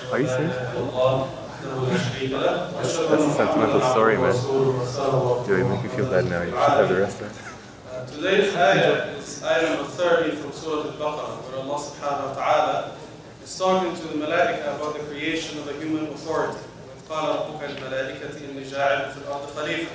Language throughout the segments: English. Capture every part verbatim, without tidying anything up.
Are you serious? That's, that's a sentimental story, man. Dude, you make me feel bad now. You should have the rest of it. Uh, today's ayah is ayah number thirty from Surah Al-Baqarah, where Allah subhanahu wa ta'ala is talking to the malaika about the creation of the human authority. قَالَ رَبُّكَ الْمَلَائِكَةِ إِنِّي جَاعِلٌ فِي الْأَرْضِ خَلِيفَةً.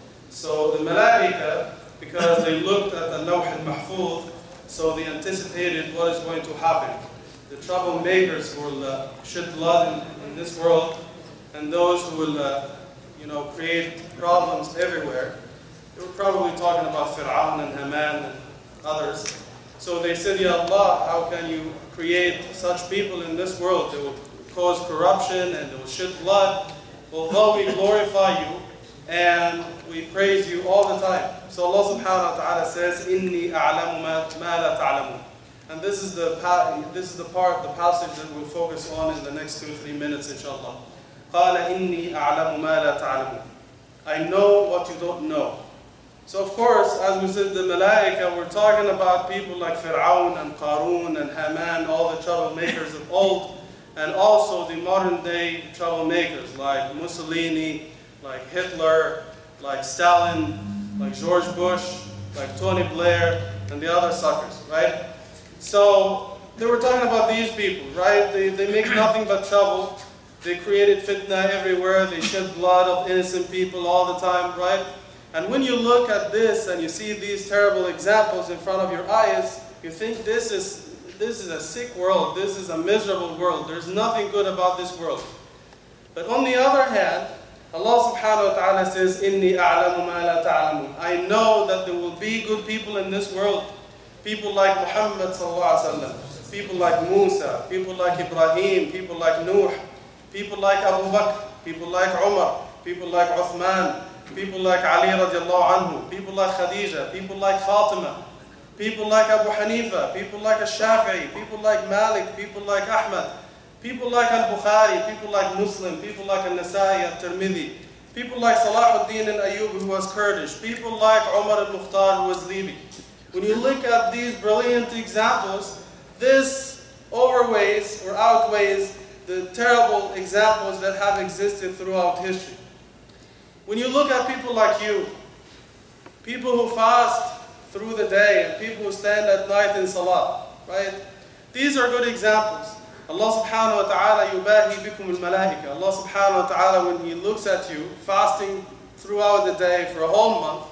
So the malaika, because they looked at the Lawh al-Mahfuz, so they anticipated what is going to happen. The troublemakers who will uh, shed blood in, in this world, and those who will, uh, you know, create problems everywhere. They were probably talking about Fir'aun and Haman and others. So they said, Ya Allah, how can you create such people in this world? They will cause corruption and they will shed blood. Although we glorify you and we praise you all the time. So Allah subhanahu wa ta'ala says, Inni a'lamu ma la ta'lamun. And this is the this is the part, the passage that we'll focus on in the next two, three minutes, inshallah. قَالَ إِنِّي أَعْلَمُ مَا لَا تَعْلَمُونَ. I know what you don't know. So of course, as we said, the Malaika, we're talking about people like Fir'aun and Qarun and Haman, all the troublemakers of old, and also the modern day troublemakers like Mussolini, like Hitler, like Stalin, like George Bush, like Tony Blair, and the other suckers, right? So they were talking about these people, right? They, they make nothing but trouble. They created fitna everywhere. They shed blood of innocent people all the time, right? And when you look at this and you see these terrible examples in front of your eyes, you think this is, this is a sick world. This is a miserable world. There's nothing good about this world. But on the other hand, Allah subhanahu wa ta'ala says, Inni a'lamu ma la ta'lamun. I know that there will be good people in this world. People like Muhammad sallallahu alaihi wasallam. People like Musa. People like Ibrahim. People like Nuh. People like Abu Bakr, people like Umar, people like Uthman, people like Ali radiallahu anhu, people like Khadija, people like Fatima, people like Abu Hanifa, people like Al-Shafi'i, people like Malik, people like Ahmad, people like Al-Bukhari, people like Muslim, people like Al-Nasa'i, Al-Tirmidhi, people like Salahuddin al-Ayyubi who was Kurdish, people like Umar al-Mukhtar who was Libi. When you look at these brilliant examples, this overweighs or outweighs the terrible examples that have existed throughout history. When you look at people like you, people who fast through the day and people who stand at night in salah, right? These are good examples. Allah subhanahu wa ta'ala yubahi bikum al-malaika. Allah subhanahu wa ta'ala, when He looks at you fasting throughout the day for a whole month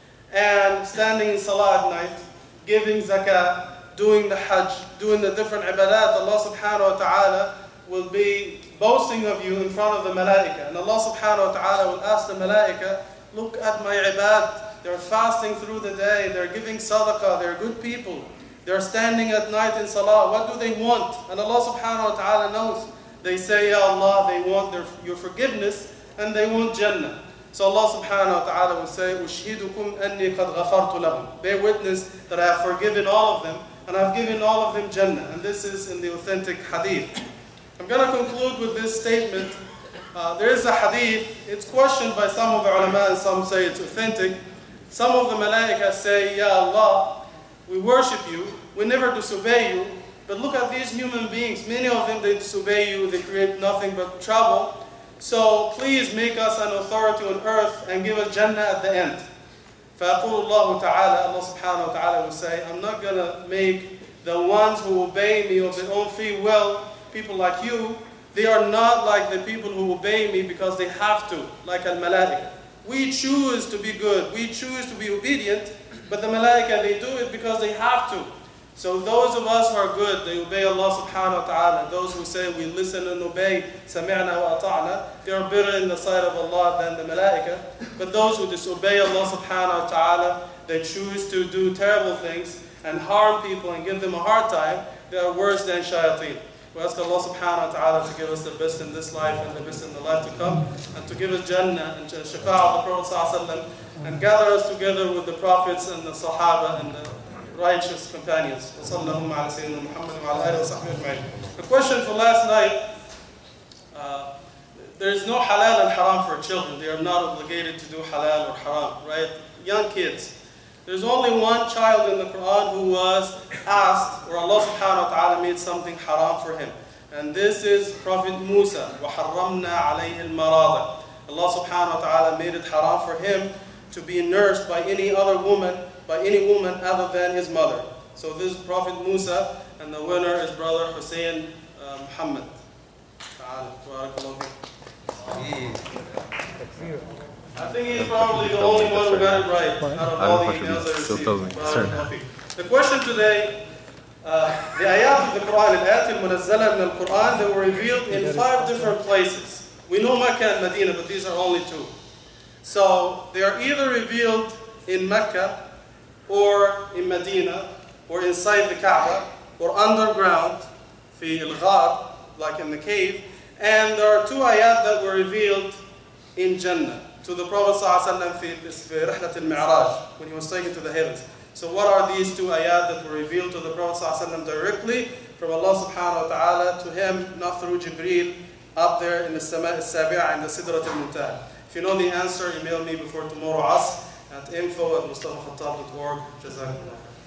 and standing in salah at night, giving zakah, doing the hajj, doing the different ibadat, Allah subhanahu wa ta'ala will be boasting of you in front of the malaika. And Allah subhanahu wa ta'ala will ask the malaika, look at my ibad. They're fasting through the day. They're giving sadaqah. They're good people. They're standing at night in salah. What do they want? And Allah subhanahu wa ta'ala knows. They say, Ya Allah, they want their, your forgiveness and they want Jannah. So Allah subhanahu wa ta'ala will say, Ushhidukum anni qad ghafartu lahum. Bear witness that I have forgiven all of them and I've given all of them Jannah. And this is in the authentic hadith. I'm going to conclude with this statement. Uh, there is a hadith. It's questioned by some of the ulama and some say it's authentic. Some of the malaika say, Ya Allah, we worship you, we never disobey you, but look at these human beings. Many of them, they disobey you, they create nothing but trouble. So please make us an authority on earth and give us Jannah at the end. فَأَقُولُ اللَّهُ تَعَالَى, Allah subhanahu wa ta'ala will say, I'm not going to make the ones who obey me of their own free will, people like you, they are not like the people who obey me because they have to, like al-malaika. We choose to be good, we choose to be obedient, but the malaika, they do it because they have to. So those of us who are good, they obey Allah subhanahu wa ta'ala. Those who say we listen and obey, sami'na wa ata'na, they are better in the sight of Allah than the malaika. But those who disobey Allah subhanahu wa ta'ala, they choose to do terrible things and harm people and give them a hard time, they are worse than shayateen. We ask Allah subhanahu wa ta'ala to give us the best in this life and the best in the life to come, and to give us Jannah and Shafa'ah of the Prophet sallallahu alaihi wasallam, and gather us together with the Prophets and the Sahaba and the righteous companions. The question for last night, uh, there is no halal and haram for children. They are not obligated to do halal or haram, right? Young kids. There's only one child in the Quran who was asked, or Allah subhanahu wa ta'ala made something haram for him. And this is Prophet Musa. وَحَرَّمْنَا عَلَيْهِ الْمَرَاضِعَ. Allah subhanahu wa ta'ala made it haram for him to be nursed by any other woman, by any woman other than his mother. So this is Prophet Musa, and the winner is brother Hussein uh, Muhammad. I think he's probably the only one who got it right out of all the emails I received. The question today, uh, the ayat of the Quran, al-ayat al-munazzala min al-Quran, they were revealed in five different places. We know Mecca and Medina, but these are only two. So they are either revealed in Mecca, or in Medina, or inside the Kaaba, or underground, fi al-ghar, like in the cave. And there are two ayat that were revealed in Jannah to the Prophet ﷺ fi Rihlat al-Mi'raj, when he was taken to the heavens. So what are these two ayat that were revealed to the Prophet ﷺ directly from Allah subhanahu wa ta'ala to him, not through Jibreel, up there in the Sama' al-Sabi'a and the Sidrat al-Muntaha? If you know the answer, email me before tomorrow asr at info at mustafa khattab dot org. Jazakumullah.